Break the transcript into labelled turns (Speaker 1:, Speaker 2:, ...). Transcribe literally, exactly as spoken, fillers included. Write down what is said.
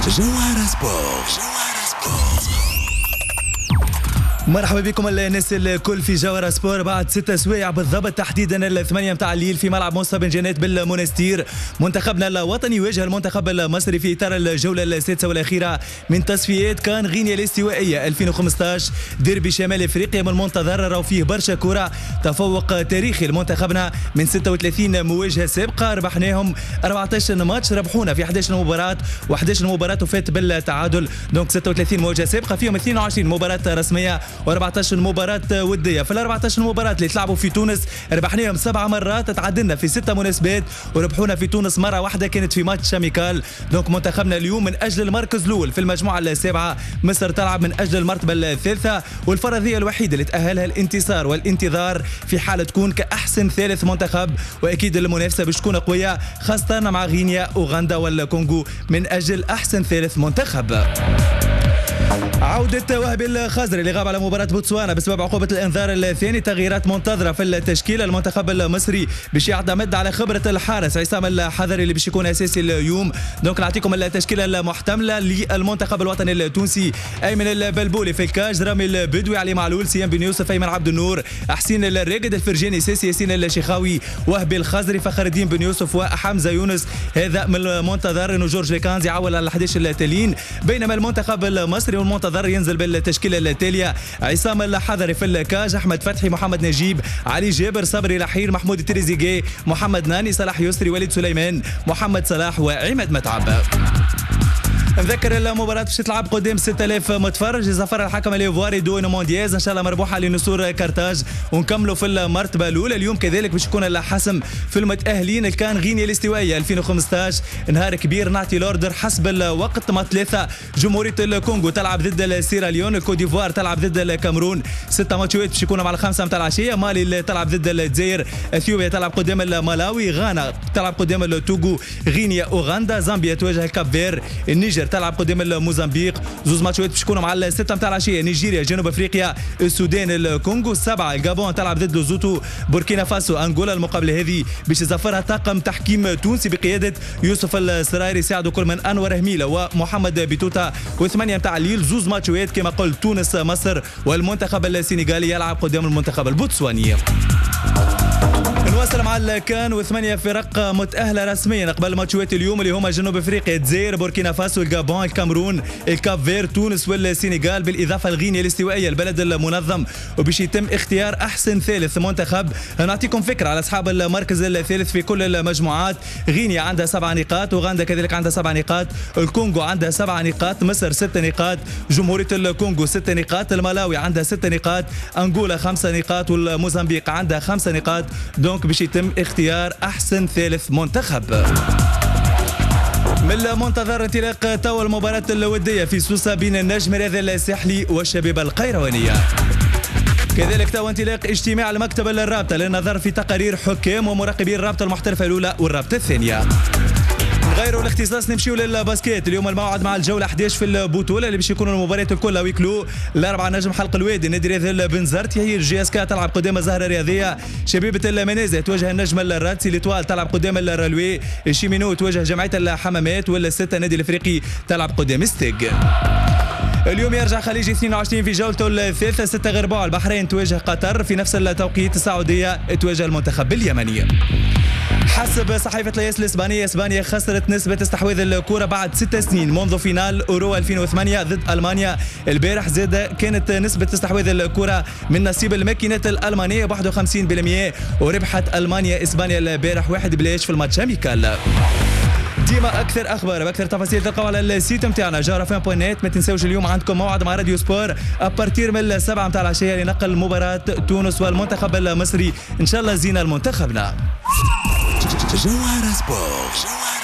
Speaker 1: جوهرة سبور. جوهرة سبور.
Speaker 2: مرحبا بكم الناس الكل في جوهرة سبور. بعد ستة سوايع بالضبط تحديدا الثمانية متاع الليل في ملعب موسى بن جنات بالمونستير، منتخبنا الوطني يواجه المنتخب المصري في اطار الجولة السادسة والأخيرة من تصفيات كان غينيا الاستوائية ألفين وخمسطاش. ديربي شمال افريقيا من المنتظر راهو فيه برشا كرة، تفوق تاريخي لمنتخبنا من ستة وثلاثين مواجهة سابقة، ربحناهم أربعطاش ماتش، ربحونا في أحد عشر مباراة و11 مباراة وفات بالتعادل. دونك ستة وثلاثين مواجهة سابقة فيهم اثنين وعشرين مباراة رسمية و14 مباراة ودية. في ال أربعطاش مباراة اللي تلعبوا في تونس ربحناهم سبع مرات، تعادلنا في ستة مناسبات وربحونا في تونس مرة واحدة كانت في ماتش شاميكال. دونك منتخبنا اليوم من أجل المركز الأول في المجموعة السابعة، مصر تلعب من أجل المرتبة الثالثة، والفرضية الوحيدة اللي تأهلها الانتصار والانتظار في حالة تكون كأحسن ثالث منتخب. وأكيد المنافسة باش تكون قوية خاصة مع غينيا أوغندا والكونغو من أجل أحسن ثالث منتخب. عودة وهبي الخزري اللي غاب على مباراة بوتسوانا بسبب عقوبة الانذار الثاني، تغييرات منتظرة في التشكيلة. المنتخب المصري باش يعتمد على خبرة الحارس عصام الحضري اللي باش يكون أساسي اليوم. دونك نعطيكم التشكيلة المحتملة للمنتخب الوطني التونسي: أيمن البلبولي في الكاج، رامي البدوي، علي معلول، سيام بن يوسف، أيمن عبد النور، حسين الراقد، الفرجاني ساسي، ياسين الشيخاوي، وهبي الخزري، فخر الدين بن يوسف وحمزة يونس. هذا من المنتظر انه جورج ليكانز يعول على أحد عشر التاليين، بينما المنتخب المصري والمنتظر ينزل بالتشكيله التاليه: عصام الحضري في الكاج، احمد فتحي، محمد نجيب، علي جابر، صبري لحير، محمود تريزيجيه، محمد ناني، صلاح يسري، وليد سليمان، محمد صلاح وعماد متعب. نذكر المباراة باش تلعب قدام ستة آلاف متفرج، زفر الحكم اليوفواري دوينو موندياز، ان شاء الله مربوحة لنسور كارتاج، ونكملوا في المرتبة الأولى. اليوم كذلك باش يكون الحسم في المتأهلين كان غينيا الاستوائية ألفين وخمسطاش، نهار كبير نعطي الاوردر حسب الوقت. ما ثلاثة، جمهورية الكونغو تلعب ضد السيراليون، الكوت ديفوار تلعب ضد الكامرون، ستة ماتشات باش يكونوا مع الخمسة متاع العشية. مالي اللي تلعب ضد الجزائر، اثيوبيا تلعب قدام الملاوي، غانا تلعب قدام التوغو، غينيا اوغندا، زامبيا تواجه الكاب فير، النيجر تلعب قدام الموزمبيق. زوز ماتشات باش يكونوا مع الستة متاع العشية: نيجيريا، جنوب افريقيا، السودان، الكونغو. سبعة، الجابون تلعب ضد لوزوتو، بوركينا فاسو، انغولا. المقابلة هذه باش يزفرها طاقم تحكيم تونسي بقيادة يوسف السرايري، ساعدوا كل من انور هميلة ومحمد بيتوتا. وثمانية متاع الليل زوز ماتشات كما قلت: تونس، مصر، والمنتخب السنغالي يلعب قدام المنتخب البوتسواني. نواصل مع الكان وثمانية فرق متأهلة رسميا قبل ماتشات اليوم اللي هما جنوب افريقيا، الجزائر، بوركينا فاسو، الجابون، الكامرون، الكاب فير، تونس والسنغال، بالاضافه لغينيا الاستوائيه البلد المنظم. وباش يتم اختيار احسن ثالث منتخب. نعطيكم فكره على اصحاب المركز الثالث في كل المجموعات: غينيا عندها سبع نقاط، اوغندا كذلك عندها سبع نقاط، الكونغو عندها سبع نقاط، مصر ست نقاط، جمهوريه الكونغو ست نقاط، الملاوي عندها ست نقاط، انغولا خمس نقاط، والموزمبيق عندها خمس نقاط. دونك باش يتم اختيار احسن ثالث منتخب. من المنتظر انطلاق توا المباراة الودية في سوسة بين النجم رياض الساحلي والشباب القيروانية. كذلك توا انطلاق اجتماع المكتب الرابطة للنظر في تقارير حكام ومراقبين الرابطة المحترفة الأولى والرابطة الثانية. نغيروا الاختصاص نمشيو للباسكيت. اليوم الموعد مع الجوله أحد عشر في البطوله اللي باش يكونوا المباريات الكل ويكلو. الاربعه نجم حلق الوادي، نادي رياض بن زرت، هي الجي اس كا تلعب قدام الزهره الرياضيه، شبيبه المنازه تواجه النجم الراتسي، ليتوال تلعب قدام الرلوي، الشيمينو تواجه جمعيه الحمامات، والسته نادي الافريقي تلعب قدام ستيج. اليوم يرجع خليج اثنين وعشرين في جولته الثالثه، ستة غير ربع، البحرين تواجه قطر، في نفس التوقيت السعوديه تواجه المنتخب اليمني. حسب صحيفة الياس الإسبانية، إسبانيا خسرت نسبة استحواذ الكرة بعد ست سنين منذ فينال أورو ألفين وثمانية ضد ألمانيا. البارح زاد كانت نسبة استحواذ الكرة من نصيب الماكينات الألمانية ب واحد وخمسين بالمئة، وربحت ألمانيا إسبانيا البارح واحد بلاش في الماتش أميكال. ديما اكثر اخبار باكثر تفاصيل تلقاو على السيت نتاعنا جوهرة فان بوينت نت. ما تنساوش اليوم عندكم موعد مع راديو سبور ابارتير من السبعة متاع العشيه لنقل مباراه تونس والمنتخب المصري، ان شاء الله زينا لمنتخبنا.
Speaker 1: جوهرة سبور.